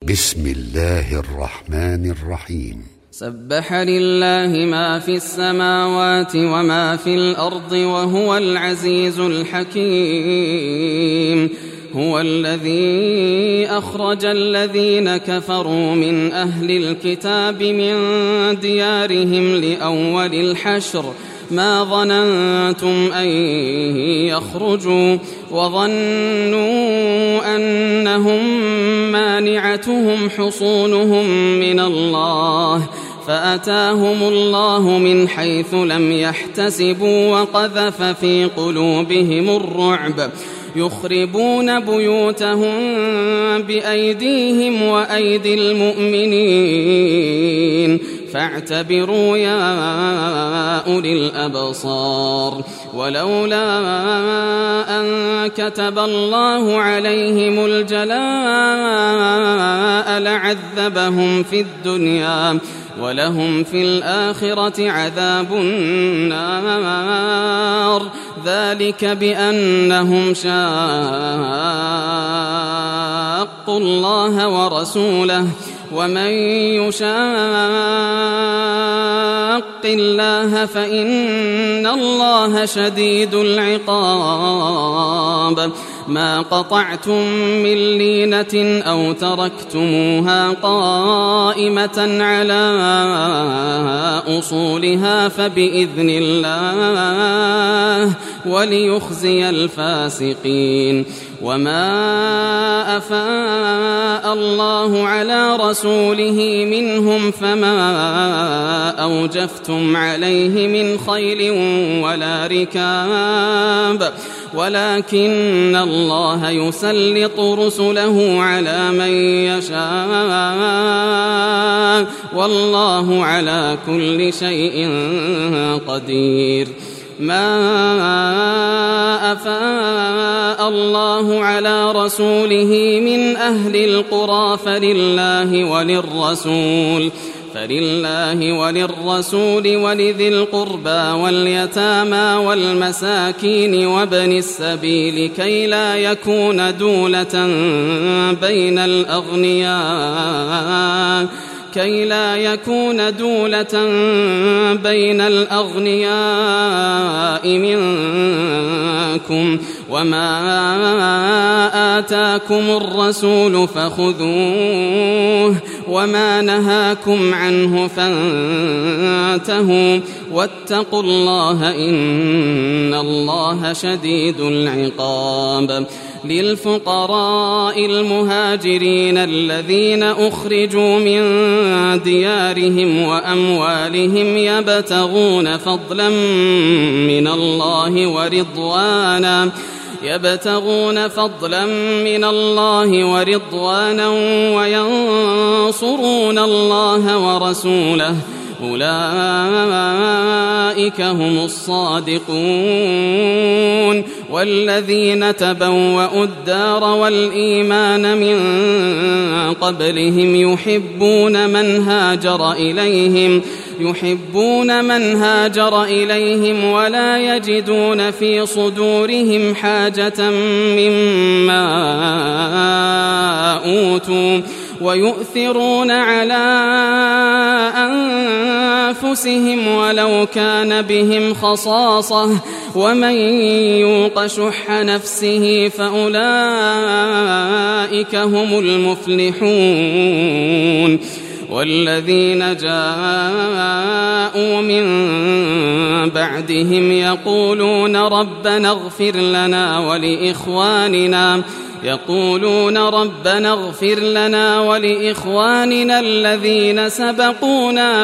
بسم الله الرحمن الرحيم. سبح لله ما في السماوات وما في الأرض وهو العزيز الحكيم. هو الذي أخرج الذين كفروا من أهل الكتاب من ديارهم لأول الحشر ما ظننتم أن يخرجوا وظنوا أنهم مانعتهم حصونهم من الله فأتاهم الله من حيث لم يحتسبوا وقذف في قلوبهم الرعب يخربون بيوتهم بأيديهم وأيدي المؤمنين فاعتبروا يا أولي الأبصار. ولولا أن كتب الله عليهم الجلاء لعذبهم في الدنيا ولهم في الآخرة عذاب النار ذلك بأنهم شاقوا الله ورسوله ومن يشاق الله فإن الله شديد العقاب. ما قطعتم من لينة أو تركتموها قائمة على أصولها فبإذن الله وليخزي الفاسقين. وما أفاء الله على رسوله منهم فما أوجفتم عليه من خيل ولا ركاب ولكن الله يسلط رسله على من يشاء والله على كل شيء قدير. ما أفاء الله على رسوله من أهل القرى فلله وللرسول ولذي القربى واليتامى والمساكين وابن السبيل كي لا يكون دولة بين الأغنياء منكم. وما آتاكم الرسول فخذوه وما نهاكم عنه فانتهوا واتقوا الله إن الله شديد العقاب. للفقراء المهاجرين الذين أخرجوا من ديارهم وأموالهم يبتغون فضلا من الله ورضوانا وينصرون الله ورسوله أولئك هم الصادقون. والذين تبوأوا الدار والإيمان من قبلهم يحبون من هاجر إليهم ولا يجدون في صدورهم حاجة مما أوتوا ويؤثرون على أنفسهم ولو كان بهم خصاصة ومن يوق شح نفسه فأولئك هم المفلحون. والذين جاءوا من بعدهم يقولون ربنا اغفر لنا ولإخواننا الذين سبقونا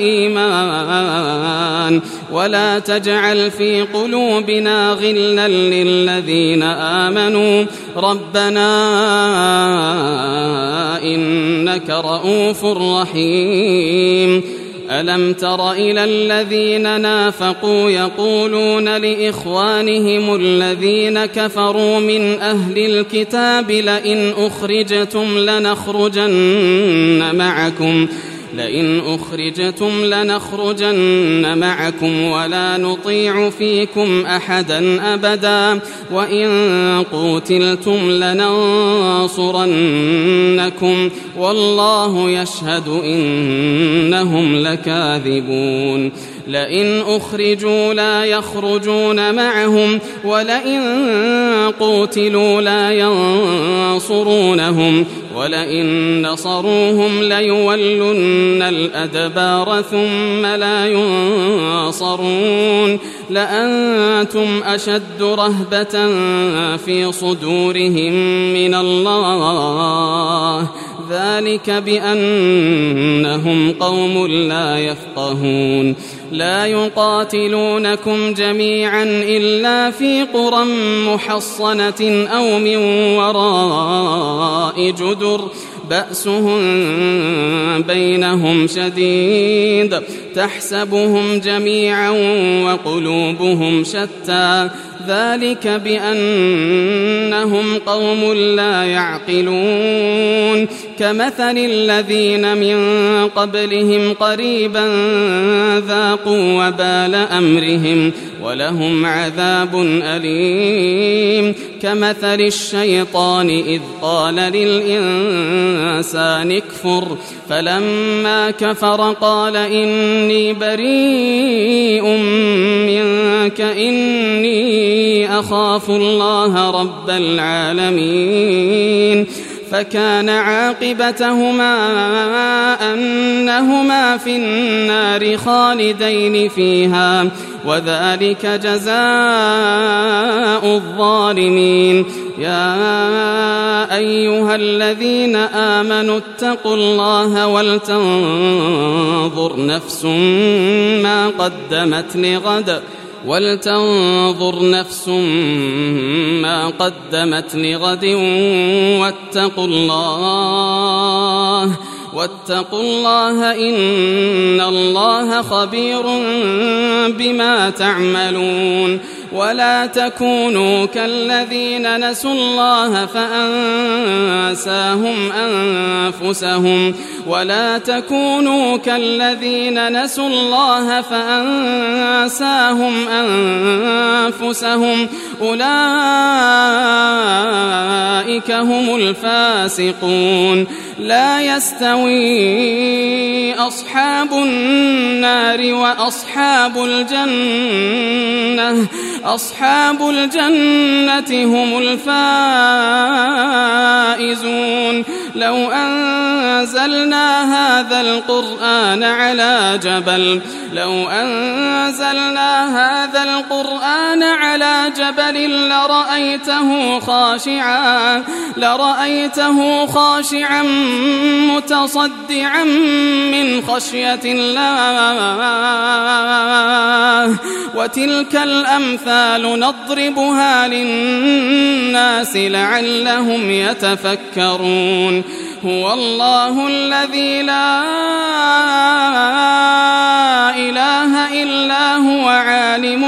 بالإيمان ولا تجعل في قلوبنا غلا للذين آمنوا ربنا إنك رؤوف رحيم. ألم تر إلى الذين نافقوا يقولون لإخوانهم الذين كفروا من أهل الكتاب لئن أخرجتم لنخرجن معكم لئن أخرجتم لنخرجن معكم ولا نطيع فيكم أحدا أبدا وإن قوتلتم لننصرنكم والله يشهد إنهم لكاذبون لئن أخرجوا لا يخرجون معهم ولئن قوتلوا لا ينصرونهم ولئن نصروهم ليولن الأدبار ثم لا ينصرون لأنتم أشد رهبة في صدورهم من الله ذلك بأنهم قوم لا يفقهون لا يقاتلونكم جميعا إلا في قرى محصنة أو من وراء جدر بأسهم بينهم شديد تحسبهم جميعا وقلوبهم شتى ذلك بأنهم قوم لا يعقلون كمثل الذين من قبلهم قريبا ذاقوا وبال أمرهم ولهم عذاب أليم كمثل الشيطان إذ قال للإنسان اكفر فلما كفر قال إني بريء منك إني أخاف الله رب العالمين فكان عاقبتهما أنهما في النار خالدين فيها وذلك جزاء الظالمين يا أيها الذين آمنوا اتقوا الله ولتنظر نفس ما قدمت لغد واتقوا الله إن الله خبير بما تعملون ولا تكونوا كالذين نسوا الله فأنساهم أنفسهم أولئك هم الفاسقون لا يستوي أصحاب النار وأصحاب الجنة هم الفائزون لو أنزلنا هذا القرآن على جبل لرأيته خاشعا متصدعا من خشية الله وتلك الأمثال نضربها للناس لعلهم يتفكرون هو الله الذي لا إله إلا هو عالم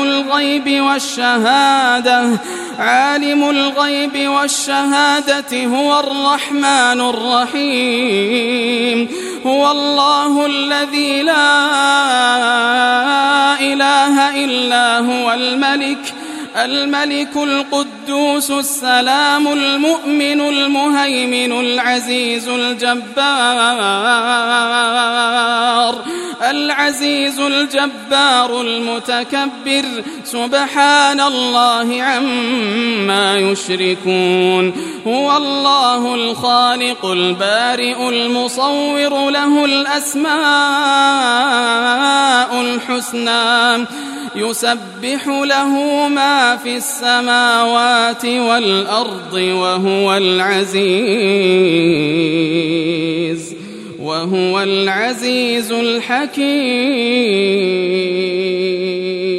الغيب والشهادة هو الرحمن الرحيم هو الله الذي لا إله إلا هو الملك القدوس السلام المؤمن المهيمن العزيز الجبار المتكبر سبحان الله عما يشركون هو الله الخالق البارئ المصور له الأسماء الحسنى يسبح له ما في السماوات والأرض وهو العزيز الحكيم.